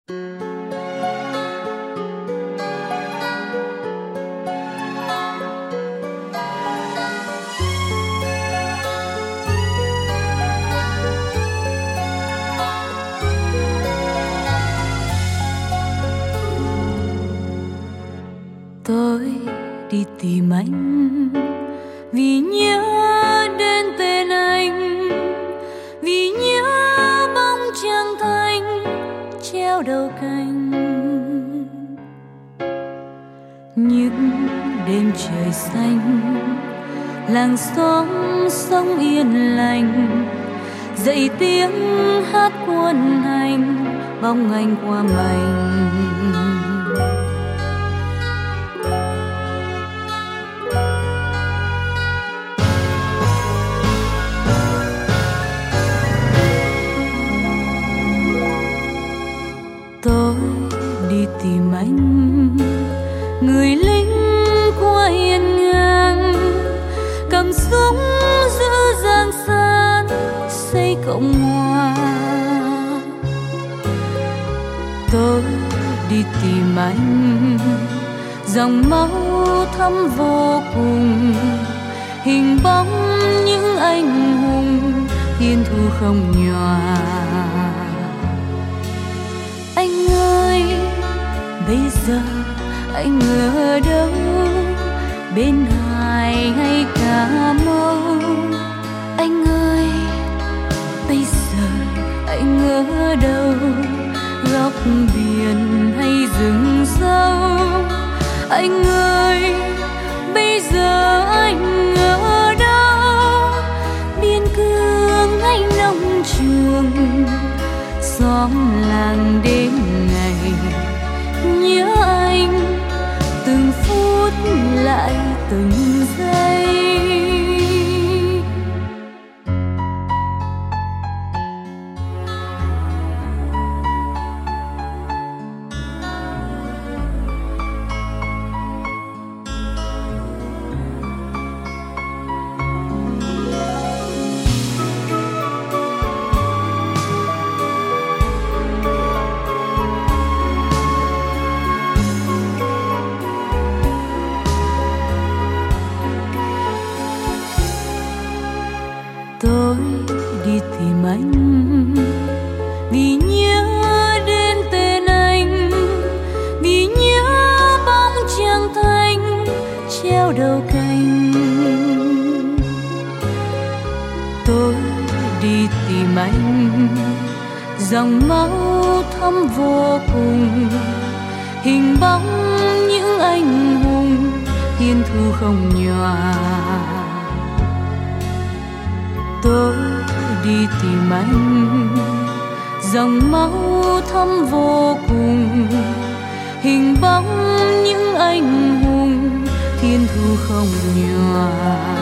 Tôi đi tìm anh vì nhớ đến tên anh, vì nhớ bóng trăng thanh treo đầu cành. Những đêm trời xanh, làng xóm sống yên lành, dậy tiếng hát quân hành, bóng anh qua mảnh. Tôi đi tìm anh, người lính của Yên Ngang, cầm súng giữ Giang Sơn xây Cộng Hòa. Tôi đi tìm anh, dòng máu thấm vô cùng, hình bóng những anh hùng thiên thu không nhòa. Anh ơi, bây giờ anh ở đâu? Bên Hải hay Cà Mau? Anh ơi, bây giờ anh ở đâu? Góc biển hay rừng sâu? Anh ơi, bây giờ anh ở đâu? Biên cương hay nông trường? Xóm làng đêm ngày nhớ anh, từng phút lại từng giây. Tôi đi tìm anh vì nhớ đến tên anh, vì nhớ bóng trăng thanh treo đầu cành. Tôi đi tìm anh, dòng máu thấm vô cùng, hình bóng những anh hùng thiên thu không nhòa. Tôi đi tìm anh, dòng máu thấm vô cùng, hình bóng những anh hùng thiên thu không nhòa.